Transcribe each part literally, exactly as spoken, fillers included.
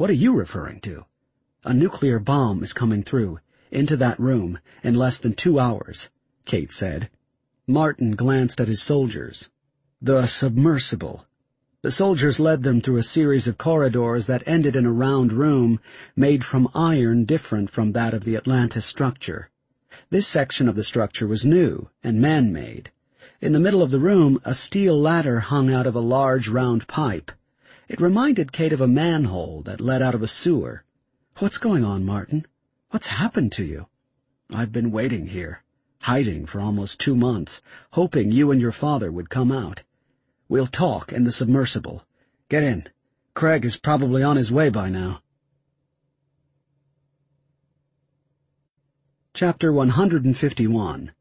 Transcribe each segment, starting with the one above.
What are you referring to? A nuclear bomb is coming through, into that room, in less than two hours, Kate said. Martin glanced at his soldiers. The submersible. The soldiers led them through a series of corridors that ended in a round room made from iron different from that of the Atlantis structure. This section of the structure was new and man-made. In the middle of the room, a steel ladder hung out of a large round pipe. It reminded Kate of a manhole that led out of a sewer. What's going on, Martin? What's happened to you? I've been waiting here, hiding for almost two months, hoping you and your father would come out. We'll talk in the submersible. Get in. Craig is probably on his way by now. Chapter one hundred fifty-one.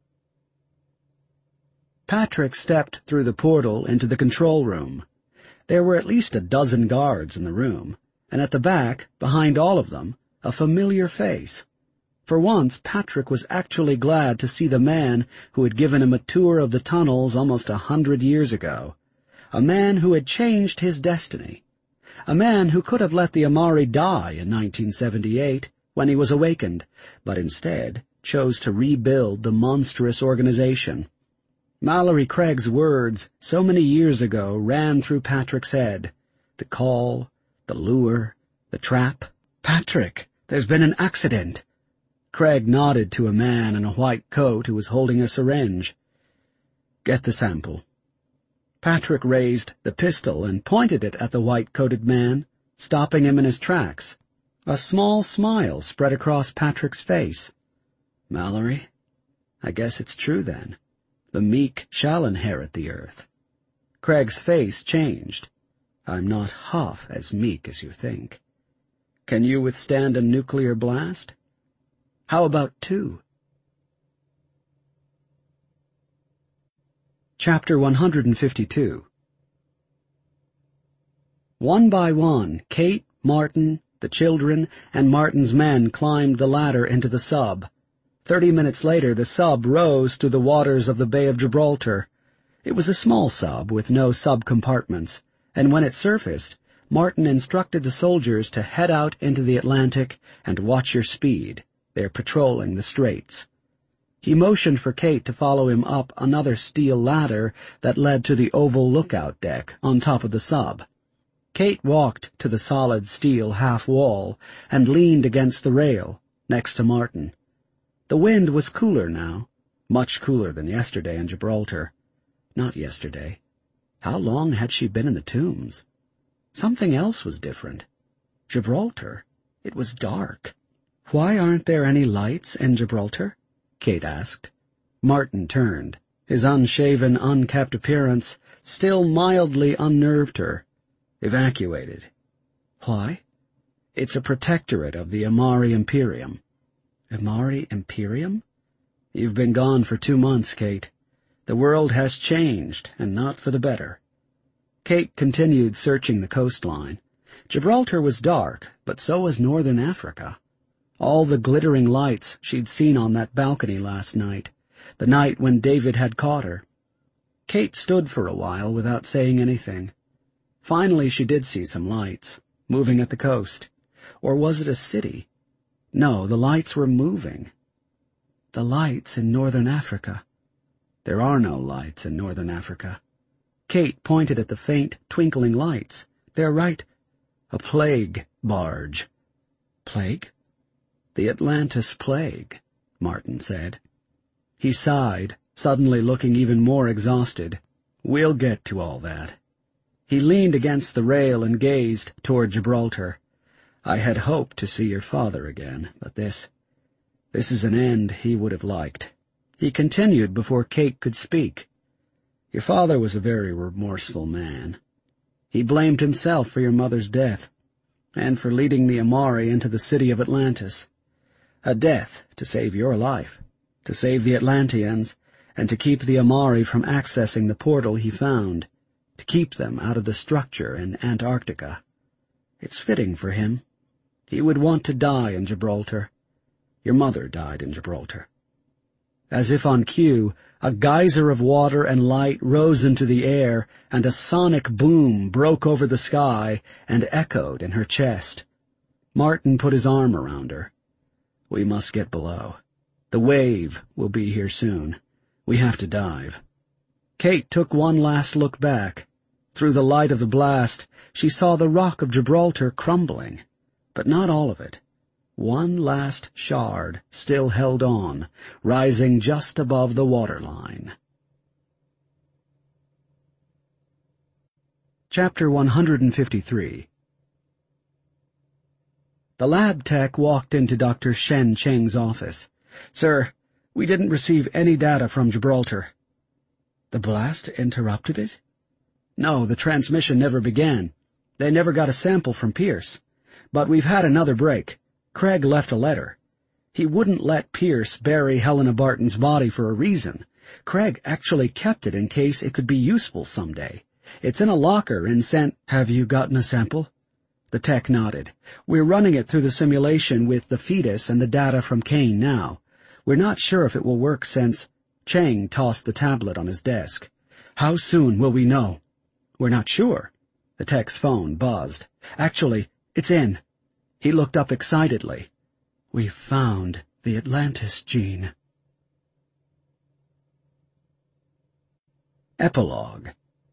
Patrick stepped through the portal into the control room. There were at least a dozen guards in the room, and at the back, behind all of them, a familiar face. For once, Patrick was actually glad to see the man who had given him a tour of the tunnels almost a hundred years ago. A man who had changed his destiny. A man who could have let the Amari die in nineteen seventy-eight, when he was awakened, but instead chose to rebuild the monstrous organization. Mallory Craig's words so many years ago ran through Patrick's head. The call, the lure, the trap. Patrick, there's been an accident. Craig nodded to a man in a white coat who was holding a syringe. Get the sample. Patrick raised the pistol and pointed it at the white-coated man, stopping him in his tracks. A small smile spread across Patrick's face. Mallory, I guess it's true then. The meek shall inherit the earth. Craig's face changed. I'm not half as meek as you think. Can you withstand a nuclear blast? How about two? Chapter one hundred fifty-two. One by one, Kate, Martin, the children, and Martin's men climbed the ladder into the sub. Thirty minutes later, the sub rose through the waters of the Bay of Gibraltar. It was a small sub with no sub-compartments, and when it surfaced, Martin instructed the soldiers to head out into the Atlantic and watch your speed. They're patrolling the straits. He motioned for Kate to follow him up another steel ladder that led to the oval lookout deck on top of the sub. Kate walked to the solid steel half-wall and leaned against the rail, next to Martin. The wind was cooler now, much cooler than yesterday in Gibraltar. Not yesterday. How long had she been in the tombs? Something else was different. Gibraltar. It was dark. Why aren't there any lights in Gibraltar? Kate asked. Martin turned. His unshaven, unkempt appearance still mildly unnerved her. Evacuated. Why? It's a protectorate of the Amari Imperium. Amari Imperium? You've been gone for two months, Kate. The world has changed, and not for the better. Kate continued searching the coastline. Gibraltar was dark, but so was northern Africa. All the glittering lights she'd seen on that balcony last night, the night when David had caught her. Kate stood for a while without saying anything. Finally she did see some lights, moving at the coast. Or was it a city? No, the lights were moving. The lights in northern Africa. There are no lights in northern Africa. Kate pointed at the faint, twinkling lights. They're right. A plague barge. Plague? The Atlantis plague, Martin said. He sighed, suddenly looking even more exhausted. We'll get to all that. He leaned against the rail and gazed toward Gibraltar. I had hoped to see your father again, but this... this is an end he would have liked. He continued before Kate could speak. Your father was a very remorseful man. He blamed himself for your mother's death, and for leading the Amari into the city of Atlantis. A death to save your life, to save the Atlanteans, and to keep the Amari from accessing the portal he found, to keep them out of the structure in Antarctica. It's fitting for him. He would want to die in Gibraltar. Your mother died in Gibraltar. As if on cue, a geyser of water and light rose into the air, and a sonic boom broke over the sky and echoed in her chest. Martin put his arm around her. "We must get below. The wave will be here soon. We have to dive." Kate took one last look back. Through the light of the blast, she saw the rock of Gibraltar crumbling, but not all of it. One last shard still held on, rising just above the waterline. Chapter one hundred fifty-three. The lab tech walked into Doctor Shen Cheng's office. "Sir, we didn't receive any data from Gibraltar." "The blast interrupted it?" "No, the transmission never began. They never got a sample from Pierce. But we've had another break. Craig left a letter. He wouldn't let Pierce bury Helena Barton's body for a reason. Craig actually kept it in case it could be useful someday. It's in a locker in Saint— "Have you gotten a sample?" The tech nodded. "We're running it through the simulation with the fetus and the data from Kane now. We're not sure if it will work since—" Cheng tossed the tablet on his desk. "How soon will we know?" "We're not sure." The tech's phone buzzed. "Actually, it's in." He looked up excitedly. "We've found the Atlantis gene." Epilogue.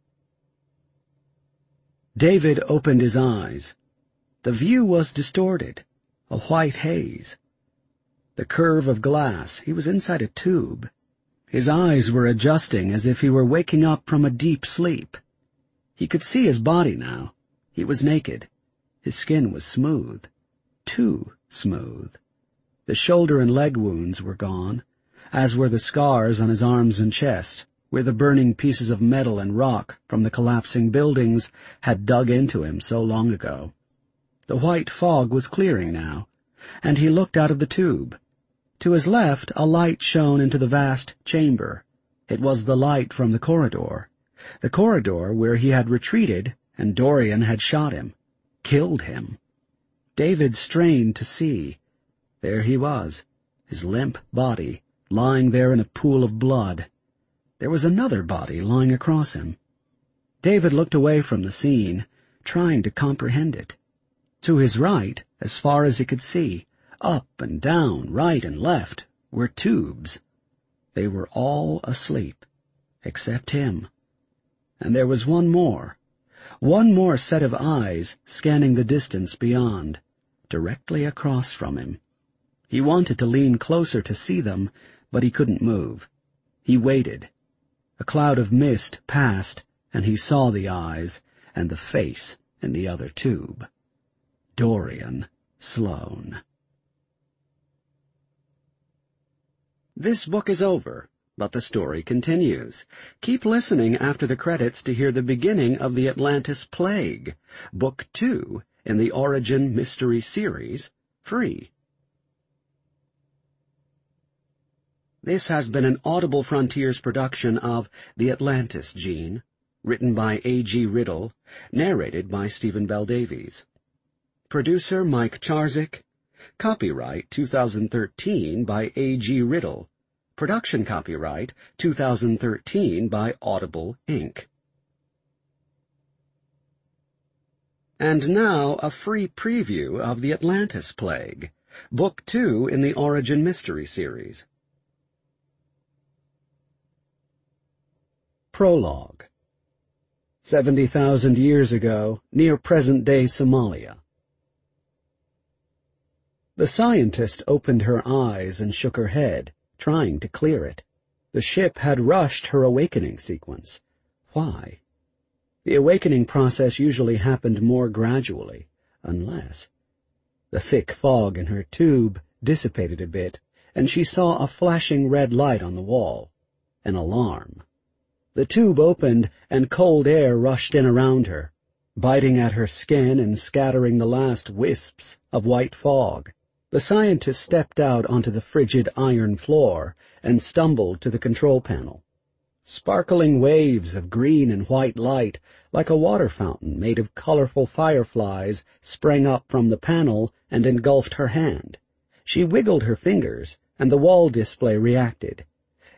David opened his eyes. The view was distorted, a white haze. The curve of glass, he was inside a tube. His eyes were adjusting as if he were waking up from a deep sleep. He could see his body now. He was naked. His skin was smooth. Too smooth. The shoulder and leg wounds were gone, as were the scars on his arms and chest, where the burning pieces of metal and rock from the collapsing buildings had dug into him so long ago. The white fog was clearing now, and he looked out of the tube. To his left, a light shone into the vast chamber. It was the light from the corridor. The corridor where he had retreated and Dorian had shot him, killed him. David strained to see. There he was, his limp body, lying there in a pool of blood. There was another body lying across him. David looked away from the scene, trying to comprehend it. To his right, as far as he could see, up and down, right and left, were tubes. They were all asleep, except him. And there was one more, one more set of eyes scanning the distance beyond, directly across from him. He wanted to lean closer to see them, but he couldn't move. He waited. A cloud of mist passed, and he saw the eyes and the face in the other tube. Dorian Sloane. This book is over, but the story continues. Keep listening after the credits to hear the beginning of the Atlantis Plague, Book Two in the Origin Mystery Series, free. This has been an Audible Frontiers production of The Atlantis Gene, written by A G Riddle, narrated by Stephen Bell Davies. Producer Mike Charzik. Copyright two thousand thirteen by A G Riddle. Production copyright two thousand thirteen by Audible, Incorporated. And now a free preview of The Atlantis Plague, Book Two in the Origin Mystery Series. Prologue. Seventy thousand years ago, near present-day Somalia. The scientist opened her eyes and shook her head, trying to clear it. The ship had rushed her awakening sequence. Why? The awakening process usually happened more gradually, unless— The thick fog in her tube dissipated a bit, and she saw a flashing red light on the wall. An alarm. The tube opened, and cold air rushed in around her, biting at her skin and scattering the last wisps of white fog. The scientist stepped out onto the frigid iron floor and stumbled to the control panel. Sparkling waves of green and white light, like a water fountain made of colorful fireflies, sprang up from the panel and engulfed her hand. She wiggled her fingers, and the wall display reacted.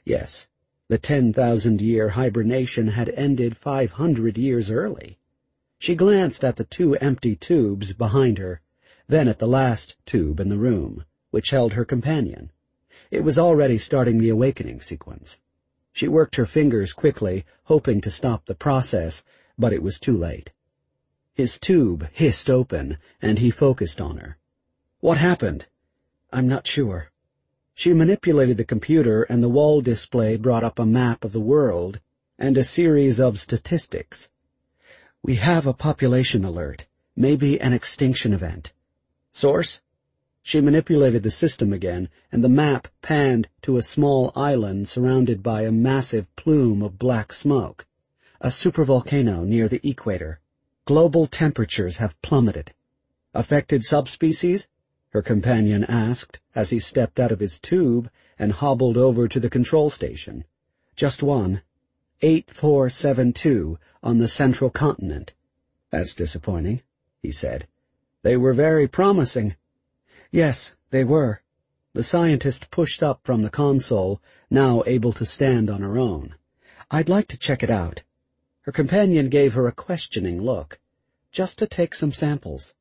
Yes, the ten thousand year hibernation had ended five hundred years early. She glanced at the two empty tubes behind her, then at the last tube in the room, which held her companion. It was already starting the awakening sequence. She worked her fingers quickly, hoping to stop the process, but it was too late. His tube hissed open, and he focused on her. "What happened?" "I'm not sure." She manipulated the computer, and the wall display brought up a map of the world and a series of statistics. "We have a population alert, maybe an extinction event." "Source?" She manipulated the system again, and the map panned to a small island surrounded by a massive plume of black smoke. "A supervolcano near the equator. Global temperatures have plummeted." "Affected subspecies?" her companion asked as he stepped out of his tube and hobbled over to the control station. "Just one. eight four seven two on the central continent." "That's disappointing," he said. "They were very promising." "Yes, they were." The scientist pushed up from the console, now able to stand on her own. "I'd like to check it out." Her companion gave her a questioning look. "Just to take some samples."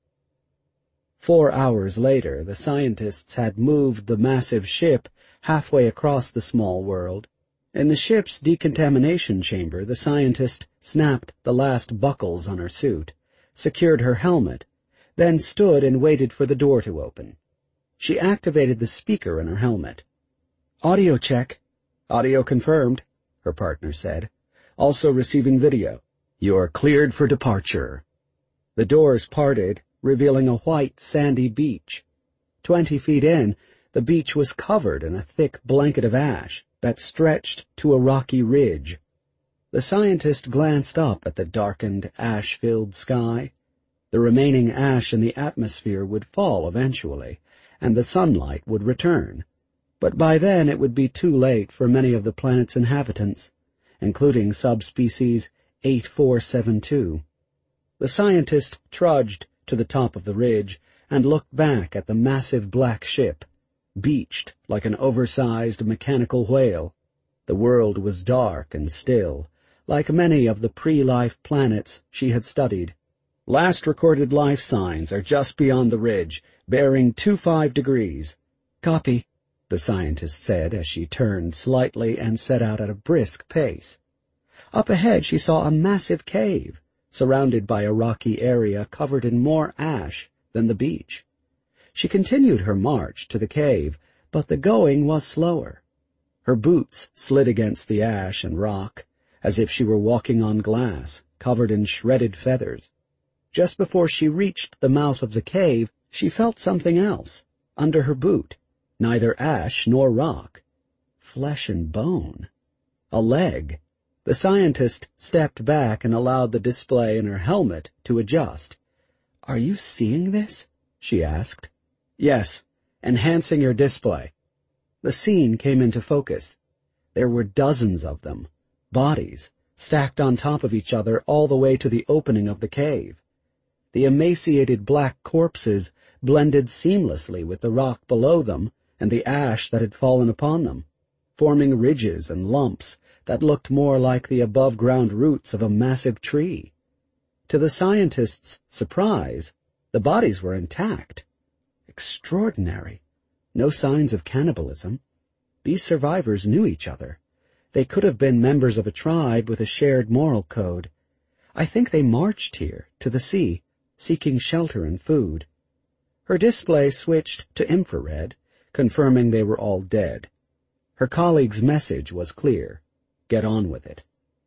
Four hours later, the scientists had moved the massive ship halfway across the small world. In the ship's decontamination chamber, the scientist snapped the last buckles on her suit, secured her helmet, then stood and waited for the door to open. She activated the speaker in her helmet. "Audio check." "Audio confirmed," her partner said. "Also receiving video. You're cleared for departure." The doors parted, revealing a white, sandy beach. Twenty feet in, the beach was covered in a thick blanket of ash that stretched to a rocky ridge. The scientist glanced up at the darkened, ash-filled sky. The remaining ash in the atmosphere would fall eventually, and the sunlight would return. But by then it would be too late for many of the planet's inhabitants, including subspecies eight four seven two. The scientist trudged to the top of the ridge and looked back at the massive black ship, beached like an oversized mechanical whale. The world was dark and still, like many of the pre-life planets she had studied. "Last recorded life signs are just beyond the ridge, bearing two five degrees. "Copy," the scientist said as she turned slightly and set out at a brisk pace. Up ahead she saw a massive cave, surrounded by a rocky area covered in more ash than the beach. She continued her march to the cave, but the going was slower. Her boots slid against the ash and rock, as if she were walking on glass, covered in shredded feathers. Just before she reached the mouth of the cave, she felt something else, under her boot, neither ash nor rock. Flesh and bone. A leg. The scientist stepped back and allowed the display in her helmet to adjust. "Are you seeing this?" she asked. "Yes, enhancing your display." The scene came into focus. There were dozens of them, bodies, stacked on top of each other all the way to the opening of the cave. The emaciated black corpses blended seamlessly with the rock below them and the ash that had fallen upon them, forming ridges and lumps that looked more like the above-ground roots of a massive tree. To the scientist's surprise, the bodies were intact. Extraordinary. No signs of cannibalism. These survivors knew each other. They could have been members of a tribe with a shared moral code. I think they marched here, to the sea, seeking shelter and food. Her display switched to infrared, confirming they were all dead. Her colleague's message was clear. Get on with it.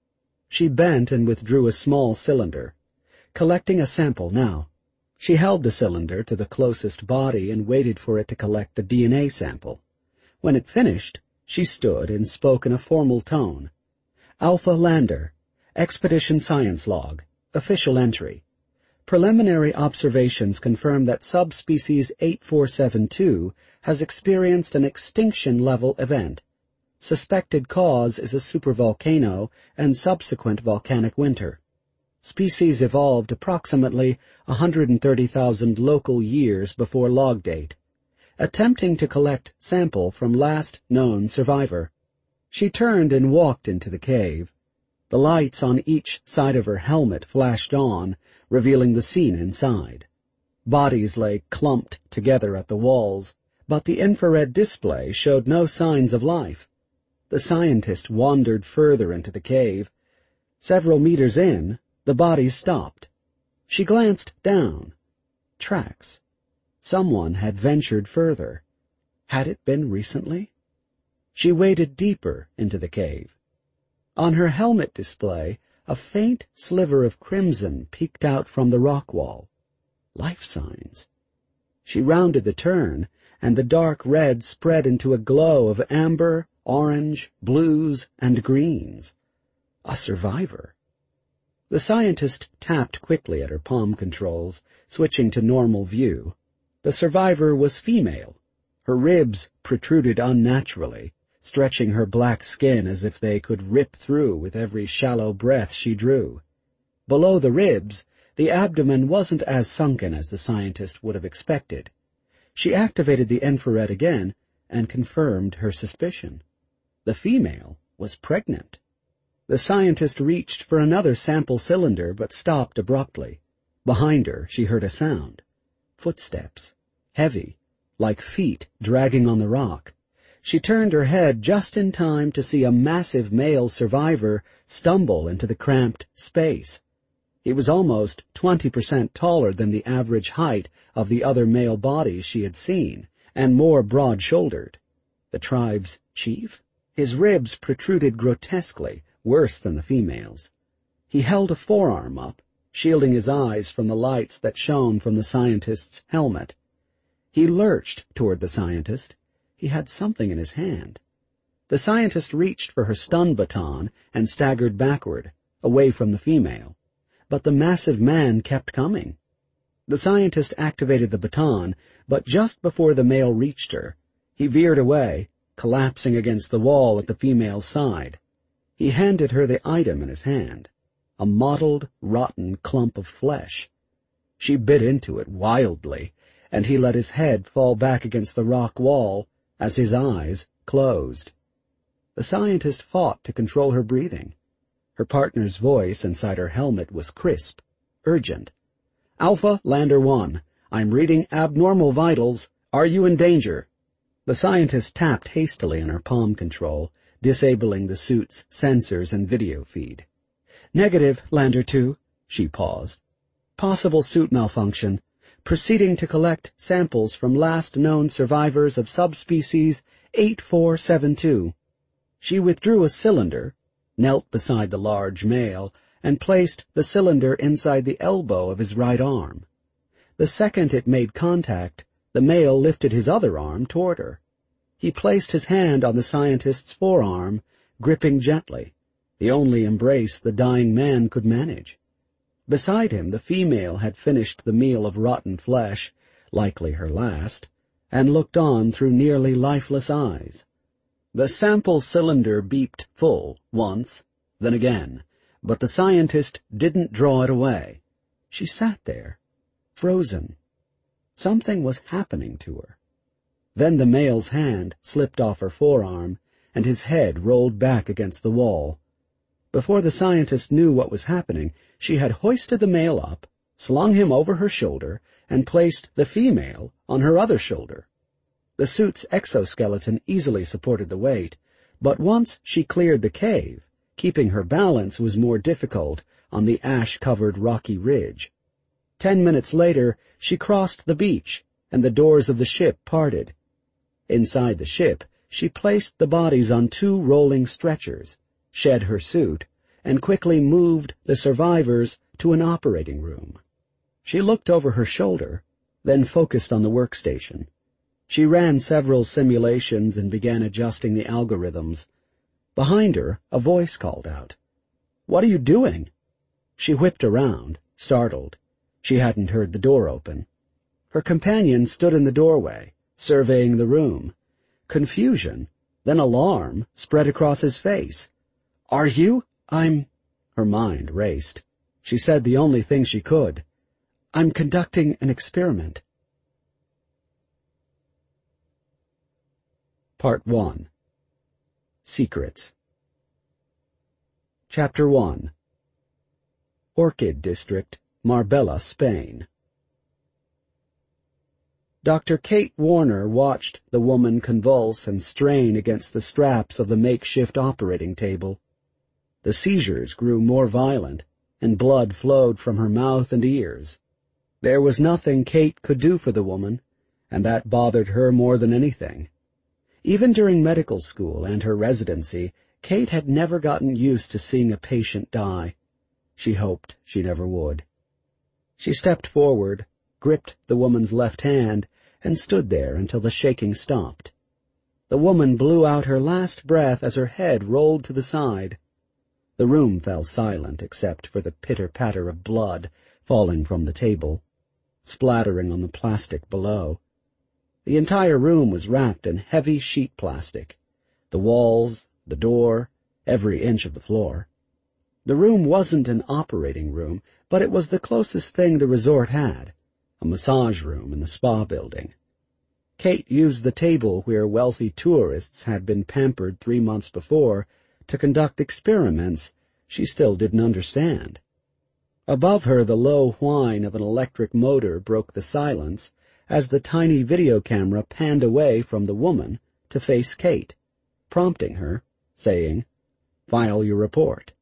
She bent and withdrew a small cylinder. Collecting a sample now. She held the cylinder to the closest body and waited for it to collect the D N A sample. When it finished, she stood and spoke in a formal tone. "Alpha Lander, Expedition Science Log, official entry. Preliminary observations confirm that subspecies eight four seven two has experienced an extinction-level event. Suspected cause is a supervolcano and subsequent volcanic winter. Species evolved approximately one hundred thirty thousand local years before log date. Attempting to collect sample from last known survivor." She turned and walked into the cave. The lights on each side of her helmet flashed on, revealing the scene inside. Bodies lay clumped together at the walls, but the infrared display showed no signs of life. The scientist wandered further into the cave. Several meters in, the bodies stopped. She glanced down. Tracks. Someone had ventured further. Had it been recently? She waded deeper into the cave. On her helmet display, a faint sliver of crimson peeked out from the rock wall. Life signs. She rounded the turn, and the dark red spread into a glow of amber, orange, blues, and greens. A survivor. The scientist tapped quickly at her palm controls, switching to normal view. The survivor was female. Her ribs protruded unnaturally, stretching her black skin as if they could rip through with every shallow breath she drew. Below the ribs, the abdomen wasn't as sunken as the scientist would have expected. She activated the infrared again and confirmed her suspicion. The female was pregnant. The scientist reached for another sample cylinder but stopped abruptly. Behind her, she heard a sound. Footsteps. Heavy, like feet dragging on the rock. She turned her head just in time to see a massive male survivor stumble into the cramped space. He was almost twenty percent taller than the average height of the other male bodies she had seen, and more broad-shouldered. The tribe's chief? His ribs protruded grotesquely, worse than the female's. He held a forearm up, shielding his eyes from the lights that shone from the scientist's helmet. He lurched toward the scientist. He had something in his hand. The scientist reached for her stun baton and staggered backward, away from the female. But the massive man kept coming. The scientist activated the baton, but just before the male reached her, he veered away, collapsing against the wall at the female's side. He handed her the item in his hand, a mottled, rotten clump of flesh. She bit into it wildly, and he let his head fall back against the rock wall as his eyes closed. The scientist fought to control her breathing. Her partner's voice inside her helmet was crisp, urgent. "Alpha, Lander one. I'm reading abnormal vitals. Are you in danger?" The scientist tapped hastily on her palm control, disabling the suit's sensors and video feed. "Negative, Lander two." She paused. "Possible suit malfunction. Proceeding to collect samples from last known survivors of subspecies eight four seven two. She withdrew a cylinder, knelt beside the large male, and placed the cylinder inside the elbow of his right arm. The second it made contact, the male lifted his other arm toward her. He placed his hand on the scientist's forearm, gripping gently, the only embrace the dying man could manage. Beside him, the female had finished the meal of rotten flesh, likely her last, and looked on through nearly lifeless eyes. The sample cylinder beeped full once, then again, but the scientist didn't draw it away. She sat there, frozen. Something was happening to her. Then the male's hand slipped off her forearm, and his head rolled back against the wall. Before the scientist knew what was happening, she had hoisted the male up, slung him over her shoulder, and placed the female on her other shoulder. The suit's exoskeleton easily supported the weight, but once she cleared the cave, keeping her balance was more difficult on the ash-covered rocky ridge. Ten minutes later, she crossed the beach, and the doors of the ship parted. Inside the ship, she placed the bodies on two rolling stretchers, shed her suit, and quickly moved the survivors to an operating room. She looked over her shoulder, then focused on the workstation. She ran several simulations and began adjusting the algorithms. Behind her, a voice called out, "What are you doing?" She whipped around, startled. She hadn't heard the door open. Her companion stood in the doorway, surveying the room. Confusion, then alarm, spread across his face. "Are you? I'm—" Her mind raced. She said the only thing she could. "I'm conducting an experiment." Part one. Secrets. Chapter one. Orchid District, Marbella, Spain. Doctor Kate Warner watched the woman convulse and strain against the straps of the makeshift operating table. The seizures grew more violent, and blood flowed from her mouth and ears. There was nothing Kate could do for the woman, and that bothered her more than anything. Even during medical school and her residency, Kate had never gotten used to seeing a patient die. She hoped she never would. She stepped forward, gripped the woman's left hand, and stood there until the shaking stopped. The woman blew out her last breath as her head rolled to the side. The room fell silent except for the pitter-patter of blood falling from the table, splattering on the plastic below. The entire room was wrapped in heavy sheet plastic, the walls, the door, every inch of the floor. The room wasn't an operating room, but it was the closest thing the resort had, a massage room in the spa building. Kate used the table where wealthy tourists had been pampered three months before to conduct experiments she still didn't understand. Above her, the low whine of an electric motor broke the silence as the tiny video camera panned away from the woman to face Kate, prompting her, saying, "File your report."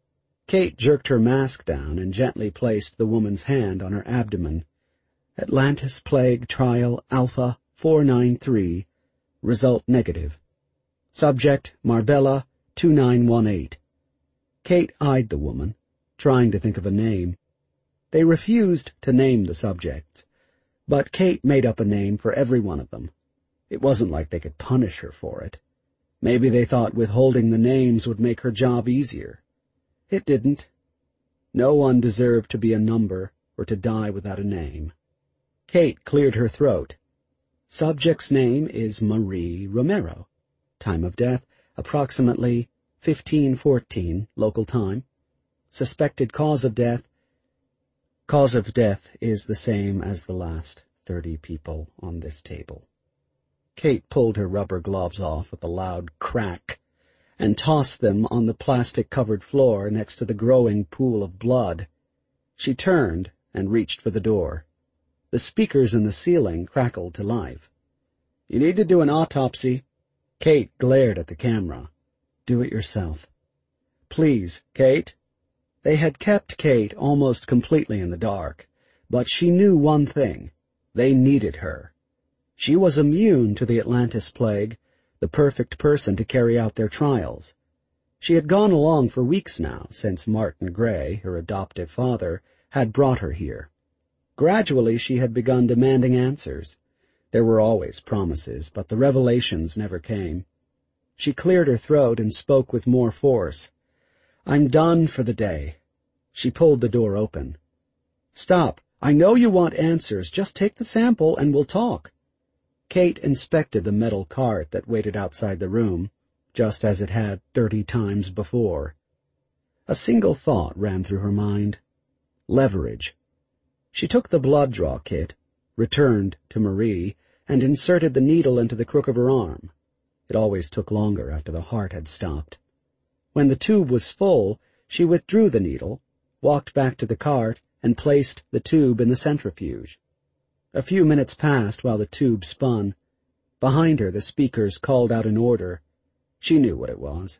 Kate jerked her mask down and gently placed the woman's hand on her abdomen. Atlantis Plague Trial Alpha four nine three. Result negative. Subject Marbella two nine one eight. Kate eyed the woman, trying to think of a name. They refused to name the subjects, but Kate made up a name for every one of them. It wasn't like they could punish her for it. Maybe they thought withholding the names would make her job easier. It didn't. No one deserved to be a number or to die without a name. Kate cleared her throat. Subject's name is Marie Romero. Time of death, approximately fifteen fourteen, local time. Suspected cause of death. Cause of death is the same as the last thirty people on this table. Kate pulled her rubber gloves off with a loud crack and tossed them on the plastic-covered floor next to the growing pool of blood. She turned and reached for the door. The speakers in the ceiling crackled to life. "You need to do an autopsy." Kate glared at the camera. "Do it yourself." "Please, Kate." They had kept Kate almost completely in the dark, but she knew one thing. They needed her. She was immune to the Atlantis plague, the perfect person to carry out their trials. She had gone along for weeks now, since Martin Gray, her adoptive father, had brought her here. Gradually she had begun demanding answers. There were always promises, but the revelations never came. She cleared her throat and spoke with more force. "I'm done for the day." She pulled the door open. "Stop. I know you want answers. Just take the sample and we'll talk." Kate inspected the metal cart that waited outside the room, just as it had thirty times before. A single thought ran through her mind. Leverage. She took the blood draw kit, returned to Marie, and inserted the needle into the crook of her arm. It always took longer after the heart had stopped. When the tube was full, she withdrew the needle, walked back to the cart, and placed the tube in the centrifuge. A few minutes passed while the tube spun. Behind her, the speakers called out an order. She knew what it was.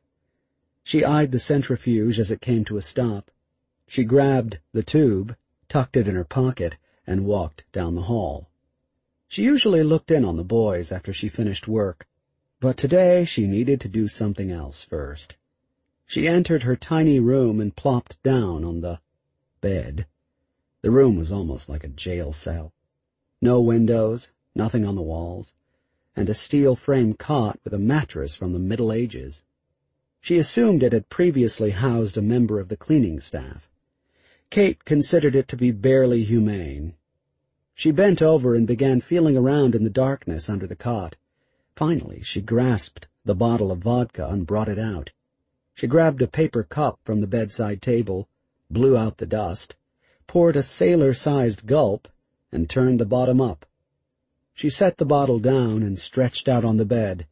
She eyed the centrifuge as it came to a stop. She grabbed the tube, tucked it in her pocket, and walked down the hall. She usually looked in on the boys after she finished work, but today she needed to do something else first. She entered her tiny room and plopped down on the bed. The room was almost like a jail cell. No windows, nothing on the walls, and a steel-frame cot with a mattress from the Middle Ages. She assumed it had previously housed a member of the cleaning staff. Kate considered it to be barely humane. She bent over and began feeling around in the darkness under the cot. Finally, she grasped the bottle of vodka and brought it out. She grabbed a paper cup from the bedside table, blew out the dust, poured a sailor-sized gulp, and turned the bottom up. She set the bottle down and stretched out on the bed.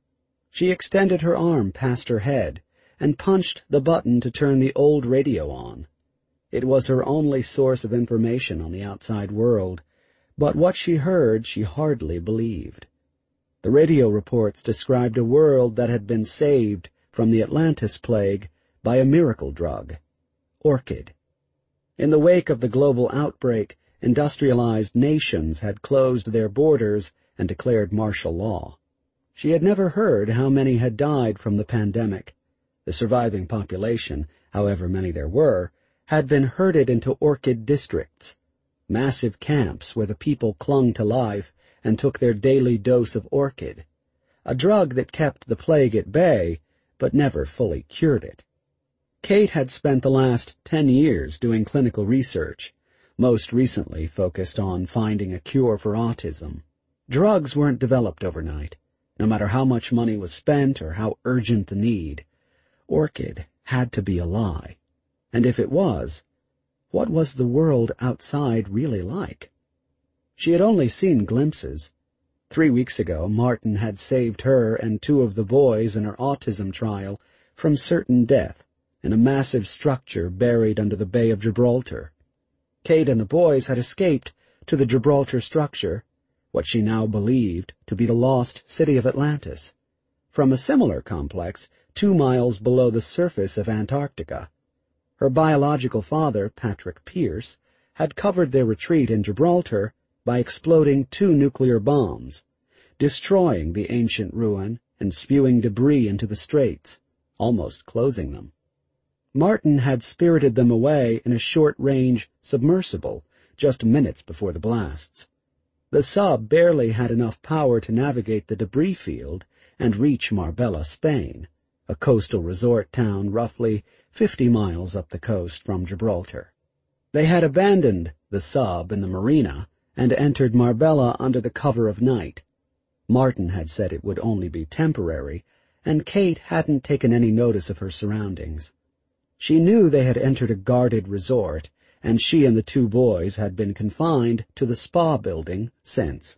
She extended her arm past her head and punched the button to turn the old radio on. It was her only source of information on the outside world, but what she heard she hardly believed. The radio reports described a world that had been saved from the Atlantis plague by a miracle drug, Orchid. In the wake of the global outbreak, industrialized nations had closed their borders and declared martial law. She had never heard how many had died from the pandemic. The surviving population, however many there were, had been herded into Orchid districts, massive camps where the people clung to life and took their daily dose of Orchid, a drug that kept the plague at bay but never fully cured it. Kate had spent the last ten years doing clinical research, most recently focused on finding a cure for autism. Drugs weren't developed overnight, no matter how much money was spent or how urgent the need. Orchid had to be a lie. And if it was, what was the world outside really like? She had only seen glimpses. Three weeks ago, Martin had saved her and two of the boys in her autism trial from certain death in a massive structure buried under the Bay of Gibraltar. Kate and the boys had escaped to the Gibraltar structure, what she now believed to be the lost city of Atlantis, from a similar complex two miles below the surface of Antarctica. Her biological father, Patrick Pierce, had covered their retreat in Gibraltar by exploding two nuclear bombs, destroying the ancient ruin and spewing debris into the straits, almost closing them. Martin had spirited them away in a short-range submersible just minutes before the blasts. The sub barely had enough power to navigate the debris field and reach Marbella, Spain, a coastal resort town roughly fifty miles up the coast from Gibraltar. They had abandoned the sub in the marina and entered Marbella under the cover of night. Martin had said it would only be temporary, and Kate hadn't taken any notice of her surroundings. She knew they had entered a guarded resort, and she and the two boys had been confined to the spa building since.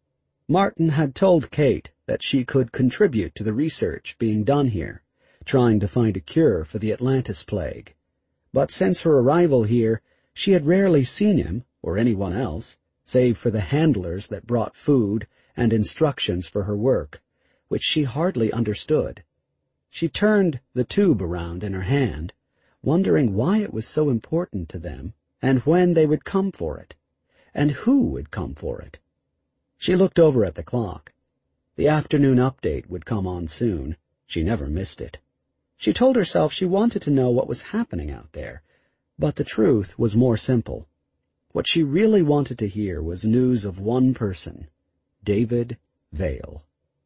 Martin had told Kate that she could contribute to the research being done here, trying to find a cure for the Atlantis plague. But since her arrival here, she had rarely seen him, or anyone else, save for the handlers that brought food and instructions for her work, which she hardly understood. She turned the tube around in her hand, wondering why it was so important to them, and when they would come for it, and who would come for it. She looked over at the clock. The afternoon update would come on soon. She never missed it. She told herself she wanted to know what was happening out there, but the truth was more simple. What she really wanted to hear was news of one person, David Vale.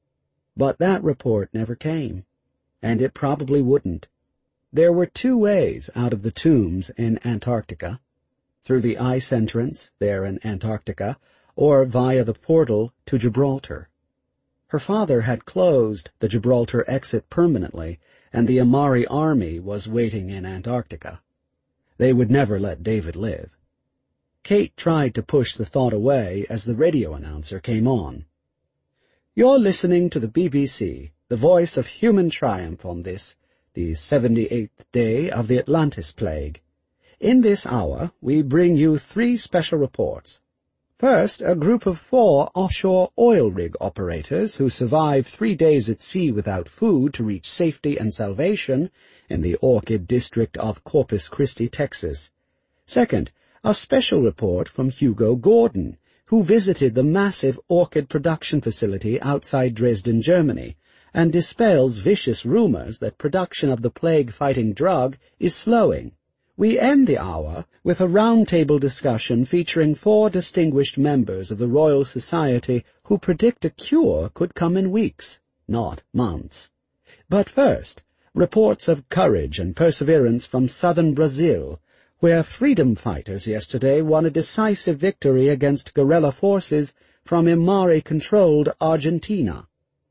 But that report never came, and it probably wouldn't. There were two ways out of the tombs in Antarctica, through the ice entrance there in Antarctica, or via the portal to Gibraltar. Her father had closed the Gibraltar exit permanently, and the Amari army was waiting in Antarctica. They would never let David live. Kate tried to push the thought away as the radio announcer came on. "You're listening to the B B C, the voice of human triumph on this, the seventy-eighth day of the Atlantis plague. In this hour, we bring you three special reports. First, a group of four offshore oil rig operators who survived three days at sea without food to reach safety and salvation in the Orchid district of Corpus Christi, Texas. Second, a special report from Hugo Gordon, who visited the massive Orchid production facility outside Dresden, Germany, and dispels vicious rumors that production of the plague-fighting drug is slowing. We end the hour with a roundtable discussion featuring four distinguished members of the Royal Society who predict a cure could come in weeks, not months. But first, reports of courage and perseverance from southern Brazil, where freedom fighters yesterday won a decisive victory against guerrilla forces from Imari-controlled Argentina.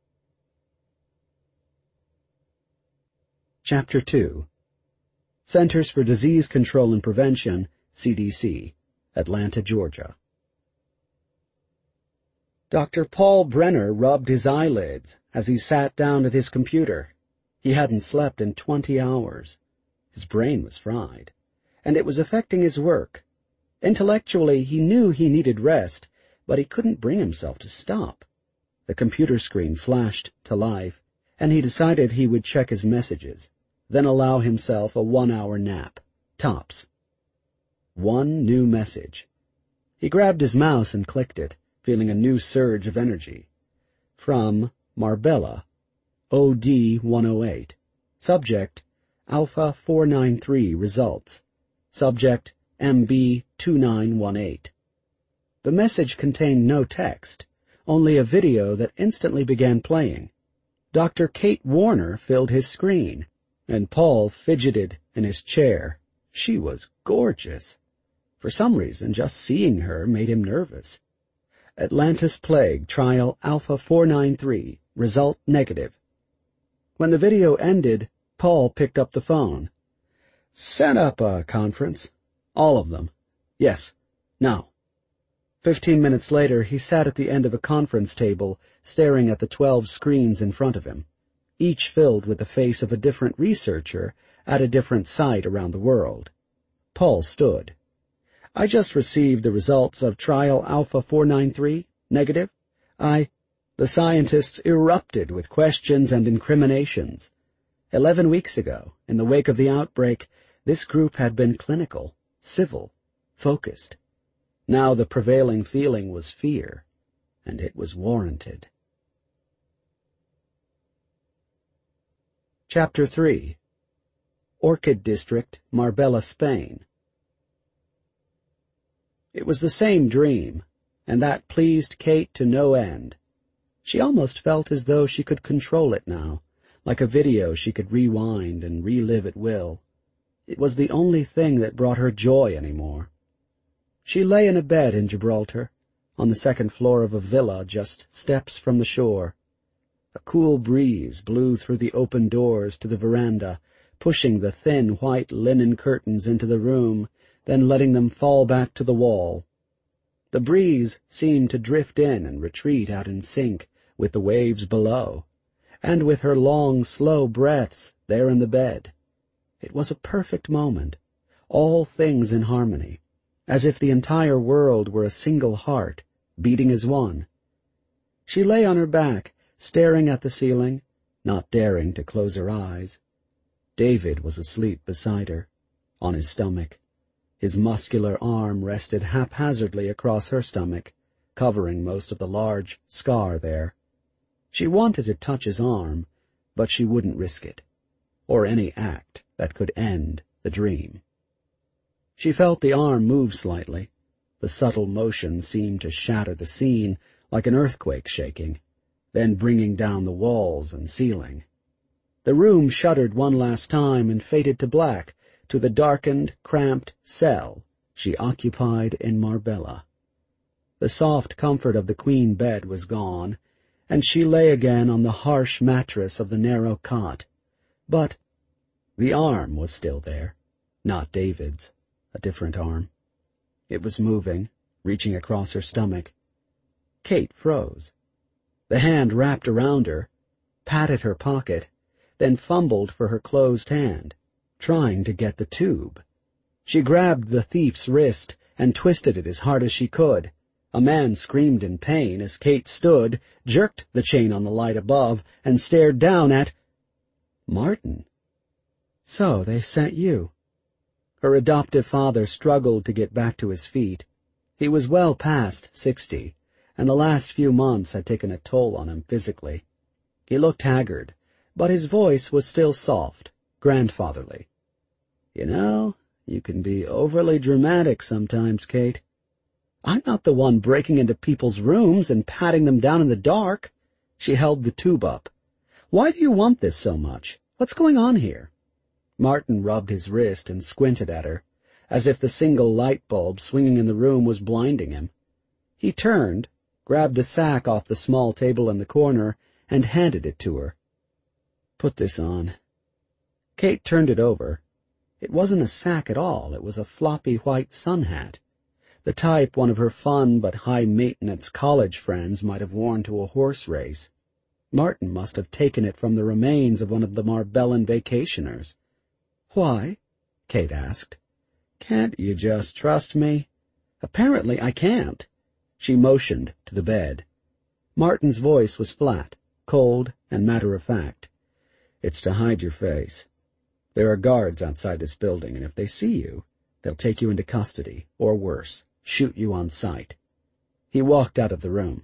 Chapter two. Centers for Disease Control and Prevention, C D C, Atlanta, Georgia. Doctor Paul Brenner rubbed his eyelids as he sat down at his computer. He hadn't slept in twenty hours. His brain was fried, and it was affecting his work. Intellectually, he knew he needed rest, but he couldn't bring himself to stop. The computer screen flashed to life, and he decided he would check his messages, then allow himself a one-hour nap, tops. One new message. He grabbed his mouse and clicked it, feeling a new surge of energy. From Marbella, O D one oh eight. Subject, Alpha four nine three results. Subject, M B two nine one eight. The message contained no text, only a video that instantly began playing. Doctor Kate Warner filled his screen, and Paul fidgeted in his chair. She was gorgeous. For some reason, just seeing her made him nervous. Atlantis Plague Trial Alpha four nine three, result negative. When the video ended, Paul picked up the phone. Set up a conference. All of them. Yes. Now. Fifteen minutes later, he sat at the end of a conference table, staring at the twelve screens in front of him, each filled with the face of a different researcher at a different site around the world. Paul stood. I just received the results of Trial Alpha four nine three, negative. I... The scientists erupted with questions and incriminations. Eleven weeks ago, in the wake of the outbreak, this group had been clinical, civil, focused. Now the prevailing feeling was fear, and it was warranted. Chapter three. Orchid District, Marbella, Spain. It was the same dream, and that pleased Kate to no end. She almost felt as though she could control it now, like a video she could rewind and relive at will. It was the only thing that brought her joy anymore. She lay in a bed in Gibraltar, on the second floor of a villa just steps from the shore. A cool breeze blew through the open doors to the veranda, pushing the thin white linen curtains into the room, then letting them fall back to the wall. The breeze seemed to drift in and retreat out in sync with the waves below, and with her long, slow breaths there in the bed. It was a perfect moment, all things in harmony, as if the entire world were a single heart, beating as one. She lay on her back, staring at the ceiling, not daring to close her eyes. David was asleep beside her, on his stomach. His muscular arm rested haphazardly across her stomach, covering most of the large scar there. She wanted to touch his arm, but she wouldn't risk it, or any act that could end the dream. She felt the arm move slightly. The subtle motion seemed to shatter the scene like an earthquake shaking, then bringing down the walls and ceiling. The room shuddered one last time and faded to black, to the darkened, cramped cell she occupied in Marbella. The soft comfort of the queen bed was gone, and she lay again on the harsh mattress of the narrow cot. But the arm was still there, not David's, a different arm. It was moving, reaching across her stomach. Kate froze. The hand wrapped around her, patted her pocket, then fumbled for her closed hand, trying to get the tube. She grabbed the thief's wrist and twisted it as hard as she could. A man screamed in pain as Kate stood, jerked the chain on the light above, and stared down at Martin. So they sent you. Her adoptive father struggled to get back to his feet. He was well past sixty, and the last few months had taken a toll on him physically. He looked haggard, but his voice was still soft, grandfatherly. You know, you can be overly dramatic sometimes, Kate. I'm not the one breaking into people's rooms and patting them down in the dark. She held the tube up. Why do you want this so much? What's going on here? Martin rubbed his wrist and squinted at her, as if the single light bulb swinging in the room was blinding him. He turned, grabbed a sack off the small table in the corner, and handed it to her. Put this on. Kate turned it over. It wasn't a sack at all, it was a floppy white sun hat. the type one of her fun but high-maintenance college friends might have worn to a horse race. Martin must have taken it from the remains of one of the Marbellan vacationers. "Why?" Kate asked. "Can't you just trust me?" "Apparently I can't." She motioned to the bed. Martin's voice was flat, cold, and matter-of-fact. "It's to hide your face. There are guards outside this building, and if they see you, they'll take you into custody, or worse, shoot you on sight." He walked out of the room.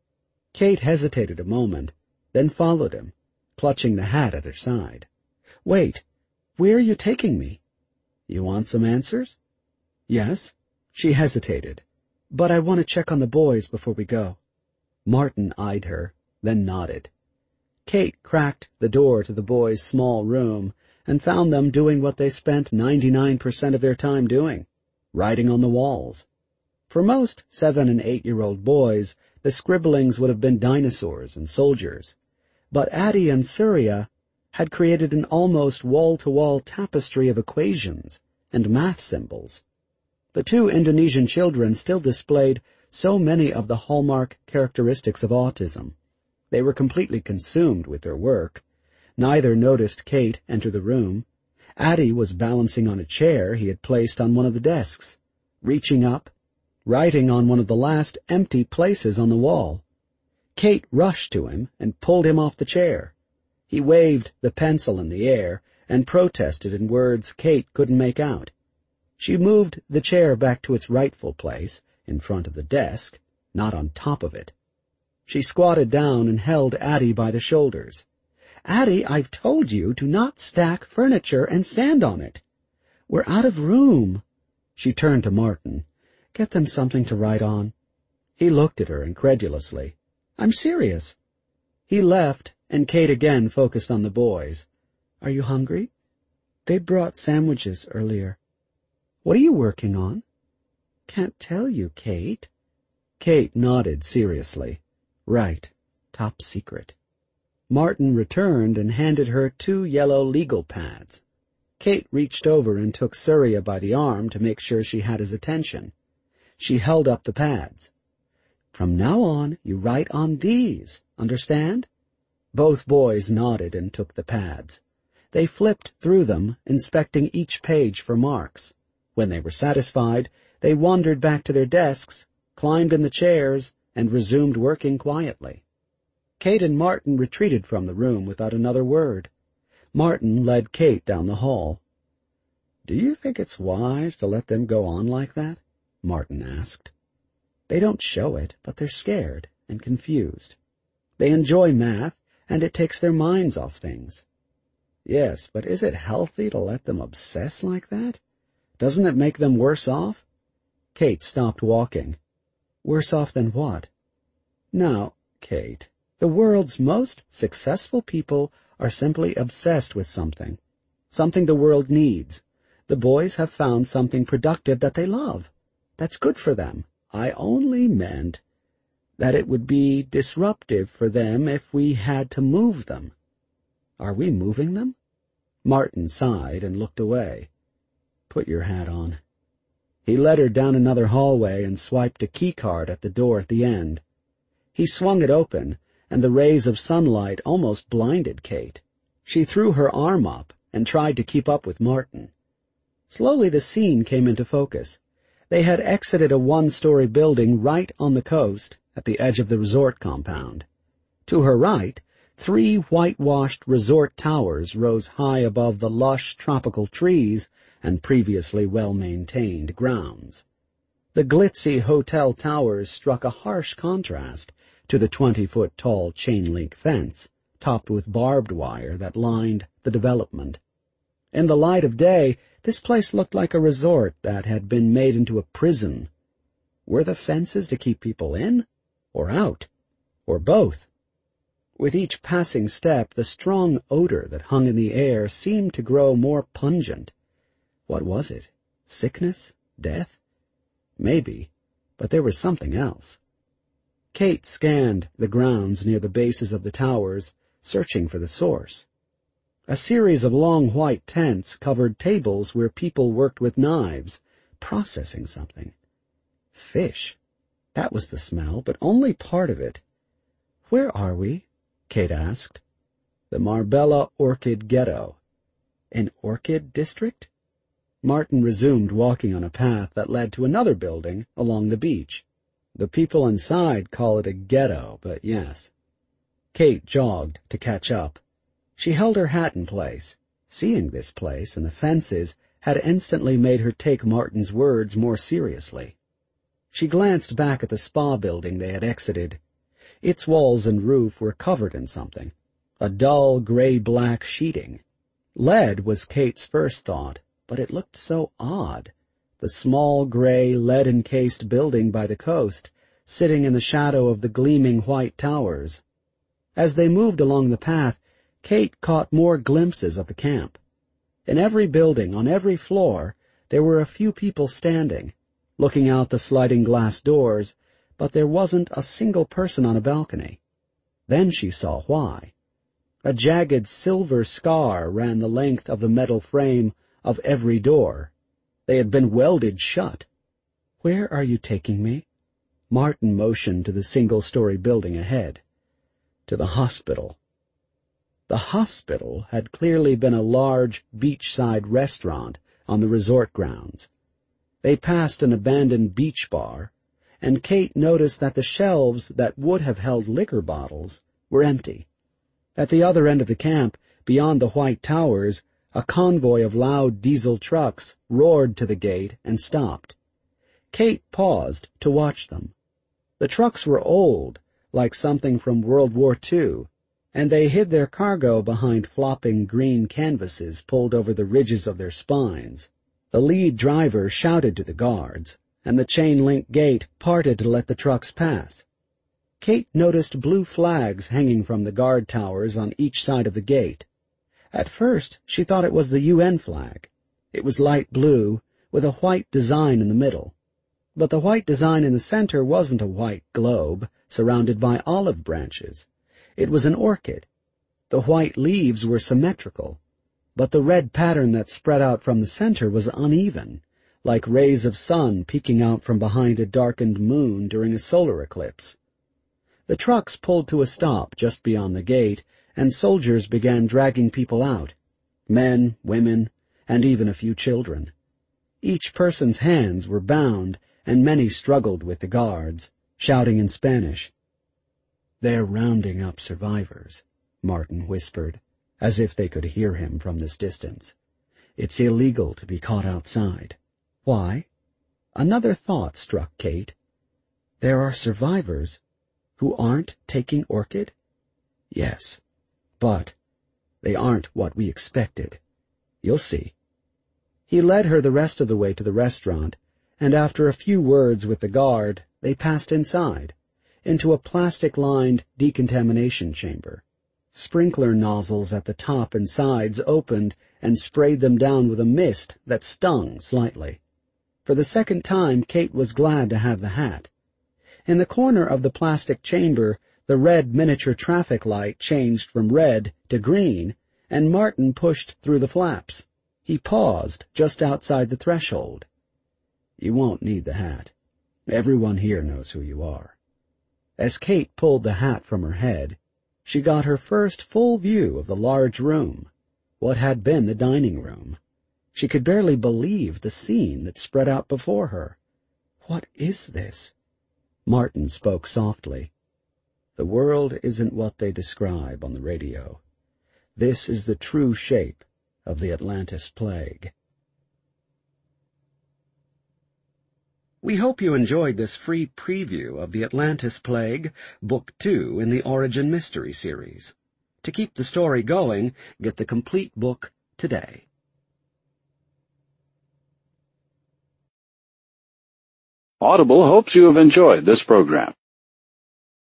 Kate hesitated a moment, then followed him, clutching the hat at her side. "Wait, where are you taking me?" "You want some answers?" "Yes." She hesitated. "But I want to check on the boys before we go." Martin eyed her, then nodded. Kate cracked the door to the boys' small room and found them doing what they spent ninety-nine percent of their time doing, writing on the walls. For most seven- and eight-year-old boys, the scribblings would have been dinosaurs and soldiers, but Addie and Surya had created an almost wall-to-wall tapestry of equations and math symbols. The two Indonesian children still displayed so many of the hallmark characteristics of autism. They were completely consumed with their work. Neither noticed Kate enter the room. Addie was balancing on a chair he had placed on one of the desks, reaching up, writing on one of the last empty places on the wall. Kate rushed to him and pulled him off the chair. He waved the pencil in the air and protested in words Kate couldn't make out. She moved the chair back to its rightful place, in front of the desk, not on top of it. She squatted down and held Addie by the shoulders. "Addie, I've told you to not stack furniture and stand on it. We're out of room." She turned to Martin. "Get them something to write on." He looked at her incredulously. "I'm serious." He left, and Kate again focused on the boys. "Are you hungry?" "They brought sandwiches earlier." "What are you working on?" "Can't tell you, Kate." Kate nodded seriously. "Right. Top secret." Martin returned and handed her two yellow legal pads. Kate reached over and took Surya by the arm to make sure she had his attention. She held up the pads. "From now on, you write on these, understand?" Both boys nodded and took the pads. They flipped through them, inspecting each page for marks. When they were satisfied, they wandered back to their desks, climbed in the chairs, and resumed working quietly. Kate and Martin retreated from the room without another word. Martin led Kate down the hall. "Do you think it's wise to let them go on like that?" Martin asked. "They don't show it, but they're scared and confused. They enjoy math, and it takes their minds off things." "Yes, but is it healthy to let them obsess like that? Doesn't it make them worse off?" Kate stopped walking. "Worse off than what?" "Now, Kate, the world's most successful people are simply obsessed with something, something the world needs. The boys have found something productive that they love. That's good for them. I only meant that it would be disruptive for them if we had to move them." "Are we moving them?" Martin sighed and looked away. "Put your hat on." He led her down another hallway and swiped a keycard at the door at the end. He swung it open, and the rays of sunlight almost blinded Kate. She threw her arm up and tried to keep up with Martin. Slowly the scene came into focus. They had exited a one-story building right on the coast at the edge of the resort compound. To her right, three whitewashed resort towers rose high above the lush tropical trees and previously well-maintained grounds. The glitzy hotel towers struck a harsh contrast to the twenty-foot-tall chain-link fence, topped with barbed wire that lined the development. In the light of day, this place looked like a resort that had been made into a prison. Were the fences to keep people in, or out, or both? With each passing step, the strong odor that hung in the air seemed to grow more pungent. What was it? Sickness? Death? Maybe, but there was something else. Kate scanned the grounds near the bases of the towers, searching for the source. A series of long white tents covered tables where people worked with knives, processing something. Fish. That was the smell, but only part of it. "Where are we?" Kate asked. "The Marbella Orchid Ghetto." "An orchid district?" Martin resumed walking on a path that led to another building along the beach. "The people inside call it a ghetto, but yes." Kate jogged to catch up. She held her hat in place. Seeing this place and the fences had instantly made her take Martin's words more seriously. She glanced back at the spa building they had exited. Its walls and roof were covered in something, a dull gray-black sheeting. Lead was Kate's first thought, but it looked so odd, the small gray lead-encased building by the coast, sitting in the shadow of the gleaming white towers. As they moved along the path, Kate caught more glimpses of the camp. In every building, on every floor, there were a few people standing, looking out the sliding glass doors, but there wasn't a single person on a balcony. Then she saw why. A jagged silver scar ran the length of the metal frame of every door. They had been welded shut. "Where are you taking me?" Martin motioned to the single-story building ahead. "To the hospital." The hospital had clearly been a large beachside restaurant on the resort grounds. They passed an abandoned beach bar, and Kate noticed that the shelves that would have held liquor bottles were empty. At the other end of the camp, beyond the white towers, a convoy of loud diesel trucks roared to the gate and stopped. Kate paused to watch them. The trucks were old, like something from World War Two, and they hid their cargo behind flopping green canvases pulled over the ridges of their spines. The lead driver shouted to the guards, and the chain-link gate parted to let the trucks pass. Kate noticed blue flags hanging from the guard towers on each side of the gate. At first, she thought it was the U N flag. It was light blue, with a white design in the middle. But the white design in the center wasn't a white globe, surrounded by olive branches. It was an orchid. The white leaves were symmetrical, but the red pattern that spread out from the center was uneven, like rays of sun peeking out from behind a darkened moon during a solar eclipse. The trucks pulled to a stop just beyond the gate, and soldiers began dragging people out, men, women, and even a few children. Each person's hands were bound, and many struggled with the guards, shouting in Spanish. "They're rounding up survivors," Martin whispered, as if they could hear him from this distance. "It's illegal to be caught outside." "Why?" Another thought struck Kate. "There are survivors who aren't taking orchid?" "Yes, but they aren't what we expected. You'll see." He led her the rest of the way to the restaurant, and after a few words with the guard, they passed inside, into a plastic-lined decontamination chamber. Sprinkler nozzles at the top and sides opened and sprayed them down with a mist that stung slightly. For the second time, Kate was glad to have the hat. In the corner of the plastic chamber, the red miniature traffic light changed from red to green, and Martin pushed through the flaps. He paused just outside the threshold. "You won't need the hat. Everyone here knows who you are." As Kate pulled the hat from her head, she got her first full view of the large room, what had been the dining room. She could barely believe the scene that spread out before her. "What is this?" Martin spoke softly. "The world isn't what they describe on the radio. This is the true shape of the Atlantis plague." We hope you enjoyed this free preview of the Atlantis Plague, Book Two in the Origin Mystery Series. To keep the story going, get the complete book today. Audible hopes you have enjoyed this program.